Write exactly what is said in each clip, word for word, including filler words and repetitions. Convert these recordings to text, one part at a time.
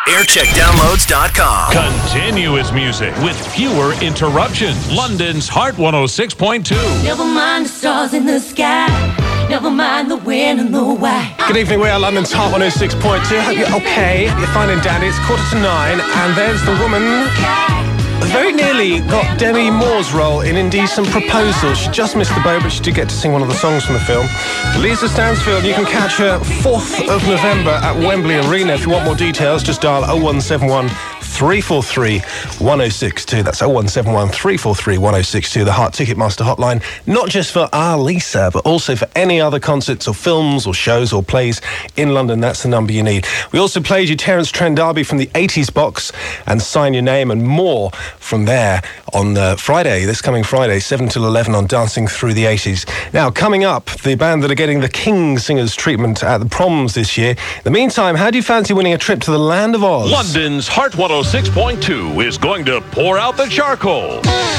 aircheck downloads dot com. Continuous music with fewer interruptions. London's Heart one oh six point two. Never mind the stars in the sky. Never mind the when and the why. Good evening, we are London's Heart one oh six point two. Hope you're okay. You're fine and dandy. It's quarter to nine, and there's the woman very nearly got Demi Moore's role in Indecent Proposal. She just missed the boat, but she did get to sing one of the songs from the film. Lisa Stansfield, you can catch her fourth of November at Wembley Arena. If you want more details, just dial oh one seven one, three four three, one oh six two. That's oh one seven one, three four three, one oh six two, the Heart Ticketmaster hotline, not just for our Lisa, but also for any other concerts or films or shows or plays in London. That's the number you need. We also played you Terence Trent D'Arby from the eighties box and Sign Your Name and more from there on uh, Friday, this coming Friday, seven till eleven on Dancing Through the eighties. Now, coming up, the band that are getting the King Singers treatment at the Proms this year. In the meantime, how do you fancy winning a trip to the Land of Oz? London's Heart one oh six point two is going to pour out the charcoal.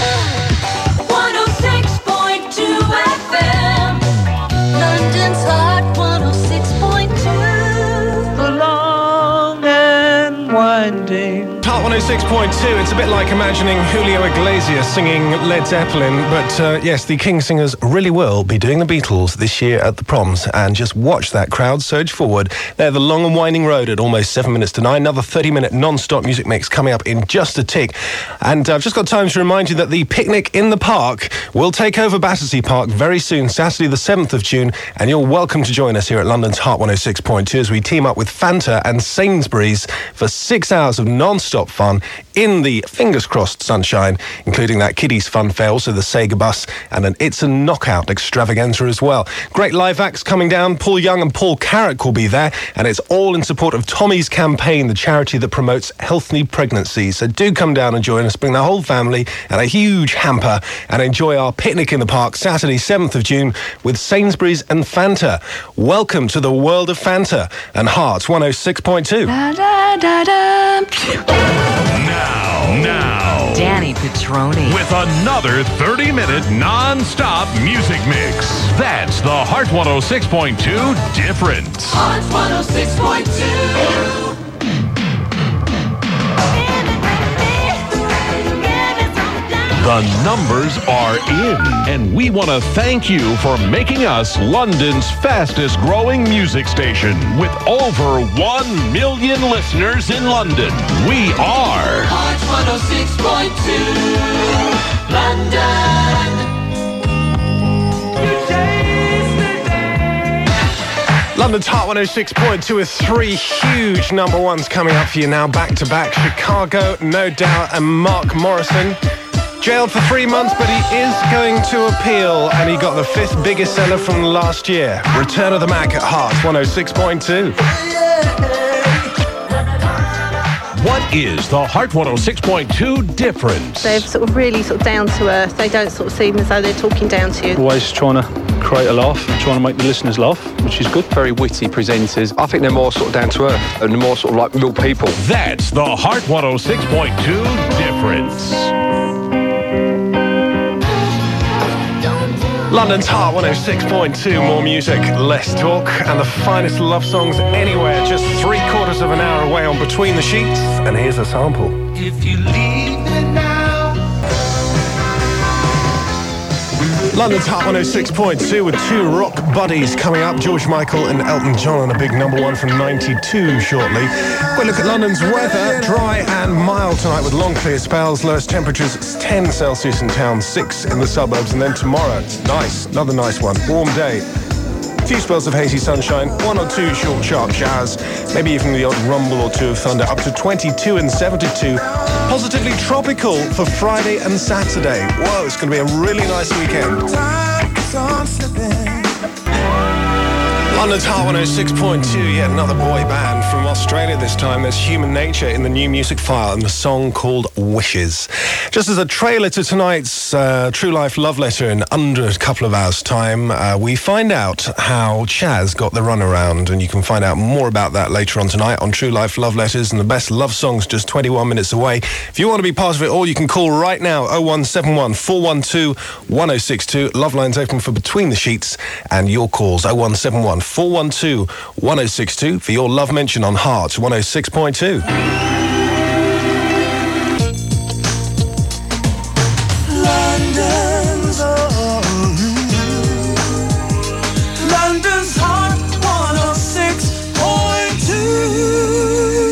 one oh six point two F M. London's Heart one oh six point two. The long and winding. Heart one oh six point two, it's a bit like imagining Julio Iglesias singing Led Zeppelin, but uh, yes, the King Singers really will be doing the Beatles this year at the Proms, and just watch that crowd surge forward. They're the long and winding road at almost seven minutes to nine. Another thirty-minute non-stop music mix coming up in just a tick. And I've just got time to remind you that the Picnic in the Park will take over Battersea Park very soon, Saturday the seventh of June, and you're welcome to join us here at London's Heart one oh six point two as we team up with Fanta and Sainsbury's for six hours of non-stop fun in the fingers crossed sunshine, including that kiddies fun fair, also the Sega bus, and an It's a Knockout extravaganza as well. Great live acts coming down. Paul Young and Paul Carrick will be there, and it's all in support of Tommy's Campaign, the charity that promotes healthy pregnancy. So do come down and join us, bring the whole family and a huge hamper, and enjoy our Picnic in the Park Saturday seventh of June with Sainsbury's and Fanta. Welcome to the world of Fanta and Heart one oh six point two. Da, da, da, da. Now, now, Danny Petroni with another thirty-minute non-stop music mix. That's the Heart one oh six point two difference. Heart one oh six point two. The numbers are in, and we want to thank you for making us London's fastest growing music station with over one million listeners in London. We are Heart one oh six point two. London. London's Heart one oh six point two with three huge number ones coming up for you now, back to back. Chicago, No Doubt, and Mark Morrison. Jailed for three months, but he is going to appeal, and he got the fifth biggest seller from last year. Return of the Mac at Heart one oh six point two. What is the Heart one oh six point two difference? They're sort of really sort of down to earth. They don't sort of seem as though they're talking down to you. Always trying to create a laugh, trying to make the listeners laugh, which is good. Very witty presenters. I think they're more sort of down to earth and more sort of like real people. That's the Heart one oh six point two difference. London's Heart one oh six point two, more music, less talk, and the finest love songs anywhere, just three quarters of an hour away on Between the Sheets. And here's a sample. If you leave me now. London's Heart one oh six point two with two rock buddies coming up, George Michael and Elton John, and a big number one from ninety-two shortly. We'll look at London's weather, dry and mild tonight with long clear spells, lowest temperatures ten Celsius in town, six in the suburbs, and then tomorrow, it's nice, another nice one, warm day. A few spells of hazy sunshine, one or two short sharp showers, maybe even the odd rumble or two of thunder, up to twenty-two and seventy-two. Positively tropical for Friday and Saturday. Whoa, it's going to be a really nice weekend. London's Heart one oh six point two, yet another boy band from Australia this time. There's Human Nature in the new music file and the song called Wishes. Just as a trailer to tonight's uh, True Life Love Letter in under a couple of hours' time, uh, we find out how Chaz got the runaround, and you can find out more about that later on tonight on True Life Love Letters and the best love songs just twenty-one minutes away. If you want to be part of it all, you can call right now oh one seven one, four one two, one oh six two. Love line's open for Between the Sheets and your calls oh one seven one, four one two, one oh six two for your love mention on Heart one oh six point two. London's, oh, London's Heart one oh six point two.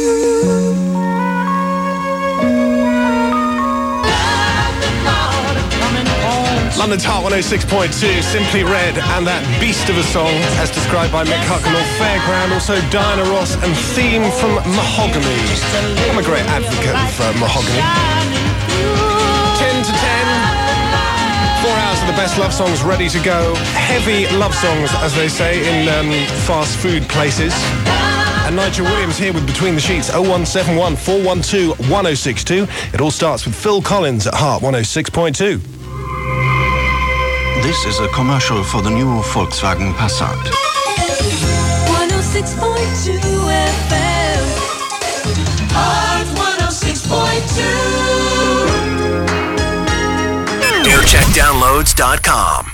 London's Heart one oh six point two, Simply Red, and that beast of a song, as described by Mick Hucknall, Fairground, also Diana Ross, and Theme from Mahogany. I'm a great advocate of uh, Mahogany. ten to ten, four hours of the best love songs ready to go. Heavy love songs, as they say, in um, fast food places. And Nigel Williams here with Between the Sheets, oh one seven one, four one two, one oh six two. It all starts with Phil Collins at Heart one oh six point two. This is a commercial for the new Volkswagen Passat. one oh six point two F M. Heart one oh six point two. aircheck downloads dot com.